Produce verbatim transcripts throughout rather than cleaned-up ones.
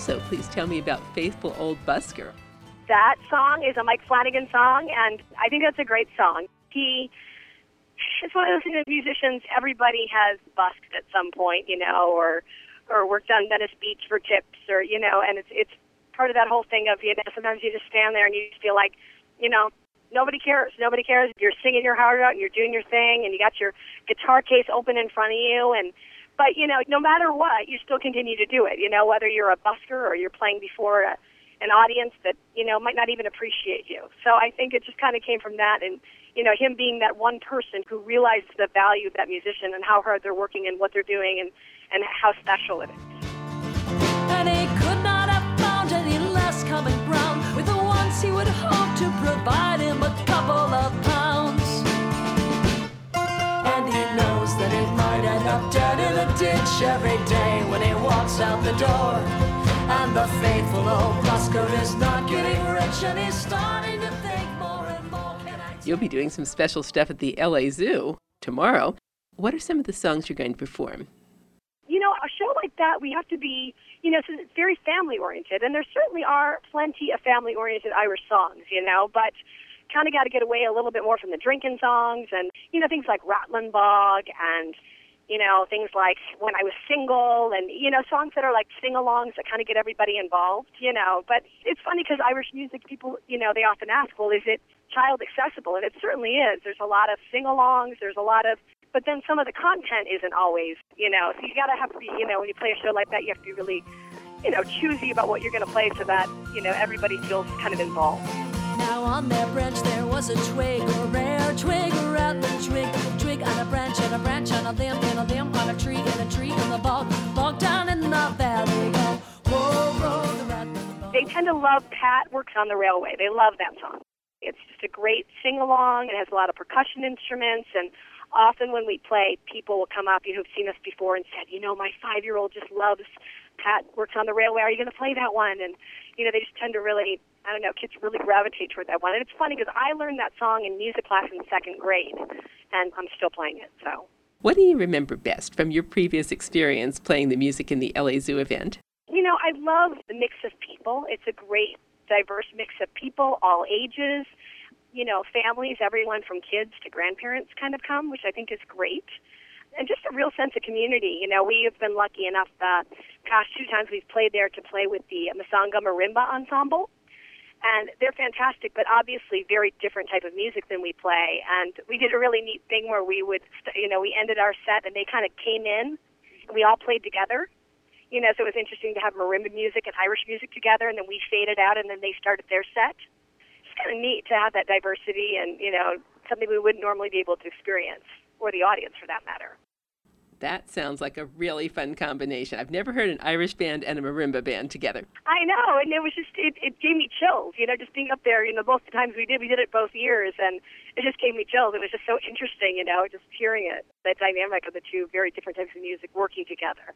also please tell me about Faithful Old Busker. That song is a Mike Flanagan song, and I think that's a great song. He It's one of those musicians, everybody has busked at some point, you know, or or worked on Venice Beach for tips, or, you know, and it's it's part of that whole thing of, you know, sometimes you just stand there and you just feel like, you know, nobody cares. Nobody cares. You're singing your heart out and you're doing your thing and you got your guitar case open in front of you. And But, you know, no matter what, you still continue to do it, you know, whether you're a busker or you're playing before a, an audience that, you know, might not even appreciate you. So I think it just kind of came from that. And, you know, him being that one person who realized the value of that musician and how hard they're working and what they're doing and, and how special it is. And he could not have found any less common ground with the ones he would hope to provide him a couple of pounds. And he knows that he might end up dead in a ditch every day when he walks out the door. And the faithful old busker is not getting rich, and he's starting to think more and more. Can I You'll be doing some special stuff at the L A Zoo tomorrow. What are some of the songs you're going to perform? You know, a show like that, we have to be, you know, since it's very family-oriented, and there certainly are plenty of family-oriented Irish songs, you know, but kind of got to get away a little bit more from the drinking songs and, you know, things like Rattling Bog and, you know, things like When I Was Single and, you know, songs that are like sing-alongs that kind of get everybody involved, you know. But it's funny because Irish music, people, you know, they often ask, well, is it child accessible? And it certainly is. There's a lot of sing-alongs. There's a lot of, but then some of the content isn't always, you know. So you got to have to be, you know, when you play a show like that, you have to be really, you know, choosy about what you're going to play so that, you know, everybody feels kind of involved. Now on their branch there was a twig, a rare twig, a rattling twig, twig on a branch and a branch on a limb, and a limb on a tree, and a tree in the bog, bog down in the valley. Go, whoa, whoa, the rattling bog. They tend to love Pat Works on the Railway. They love that song. It's just a great sing-along. It has a lot of percussion instruments, and often when we play, people will come up who've seen us before and said, you know, my five-year-old just loves Pat Works on the Railway. Are you going to play that one? And, you know, they just tend to really, I don't know, kids really gravitate toward that one. And it's funny because I learned that song in music class in second grade, and I'm still playing it, so. What do you remember best from your previous experience playing the music in the L A Zoo event? You know, I love the mix of people. It's a great, diverse mix of people, all ages. You know, families, everyone from kids to grandparents kind of come, which I think is great. And just a real sense of community. You know, we have been lucky enough the past two times we've played there to play with the Masanga Marimba Ensemble. And they're fantastic, but obviously very different type of music than we play. And we did a really neat thing where we would, you know, we ended our set and they kind of came in. We all played together. You know, so it was interesting to have marimba music and Irish music together, and then we faded out and then they started their set. It's kind of neat to have that diversity and, you know, something we wouldn't normally be able to experience, or the audience for that matter. That sounds like a really fun combination. I've never heard an Irish band and a marimba band together. I know, and it was just, it, it gave me chills, you know, just being up there, you know, both the times we did, we did it both years, and it just gave me chills. It was just so interesting, you know, just hearing it, the dynamic of the two very different types of music working together.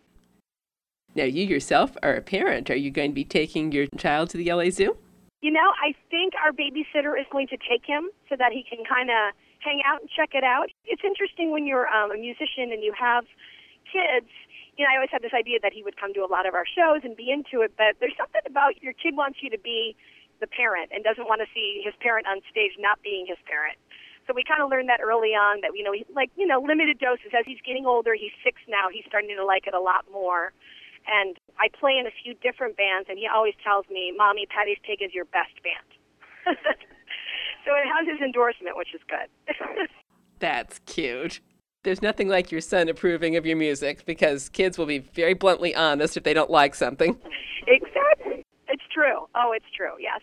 Now, you yourself are a parent. Are you going to be taking your child to the L A Zoo? You know, I think our babysitter is going to take him so that he can kind of hang out and check it out. It's interesting when you're um, a musician and you have kids. You know, I always had this idea that he would come to a lot of our shows and be into it, but there's something about your kid wants you to be the parent and doesn't want to see his parent on stage not being his parent. So we kind of learned that early on that, you know, he, like, you know, limited doses. As he's getting older, he's six now, he's starting to like it a lot more. And I play in a few different bands, and he always tells me, Mommy, Paddy's Pig is your best band. So it has his endorsement, which is good. That's cute. There's nothing like your son approving of your music, because kids will be very bluntly honest if they don't like something. Exactly. It's true. Oh, it's true, yes.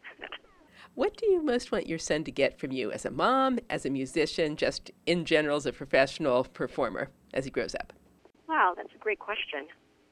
What do you most want your son to get from you as a mom, as a musician, just in general as a professional performer as he grows up? Wow, that's a great question.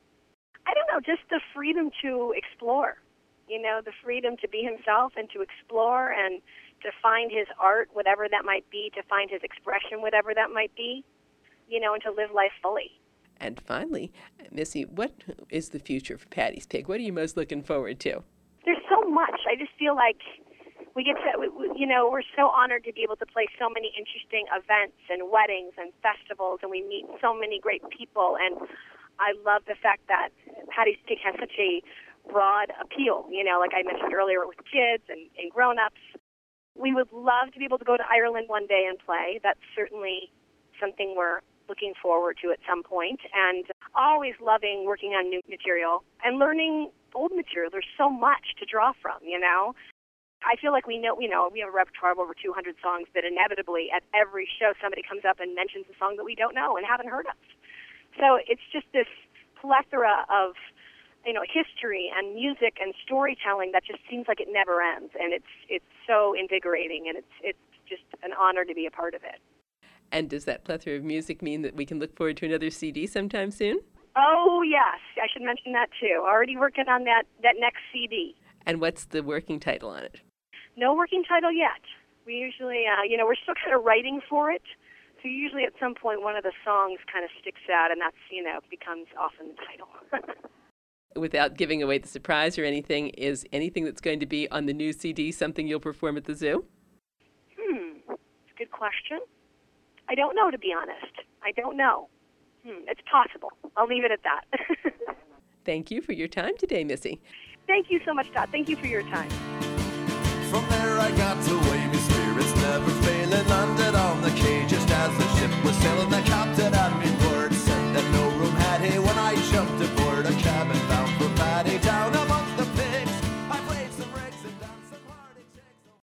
I don't know, just the freedom to explore, you know, the freedom to be himself and to explore and to find his art, whatever that might be, to find his expression, whatever that might be, you know, and to live life fully. And finally, Missy, what is the future for Paddy's Pig? What are you most looking forward to? There's so much. I just feel like we get to, you know, we're so honored to be able to play so many interesting events and weddings and festivals, and we meet so many great people. And I love the fact that Paddy's Pig has such a broad appeal, you know, like I mentioned earlier with kids and, and grown-ups. We would love to be able to go to Ireland one day and play. That's certainly something we're looking forward to at some point, and always loving working on new material and learning old material. There's so much to draw from, you know. I feel like we know, you know, we have a repertoire of over two hundred songs, but inevitably at every show somebody comes up and mentions a song that we don't know and haven't heard of. So it's just this plethora of, you know, history and music and storytelling that just seems like it never ends, and it's it's so invigorating, and it's it's just an honor to be a part of it. And does that plethora of music mean that we can look forward to another C D sometime soon? Oh, yes. I should mention that, too. Already working on that, that next C D. And what's the working title on it? No working title yet. We usually, uh, you know, we're still kind of writing for it. So usually at some point one of the songs kind of sticks out, and that's, you know, becomes often the title. Without giving away the surprise or anything, is anything that's going to be on the new C D something you'll perform at the zoo? Hmm. It's a good question. I don't know, to be honest. I don't know. Hmm. It's possible. I'll leave it at that. Thank you for your time today, Missy. Thank you so much, Todd. Thank you for your time. From there I got away, my spirits never failing, landed on the quay just as the ship was sailing.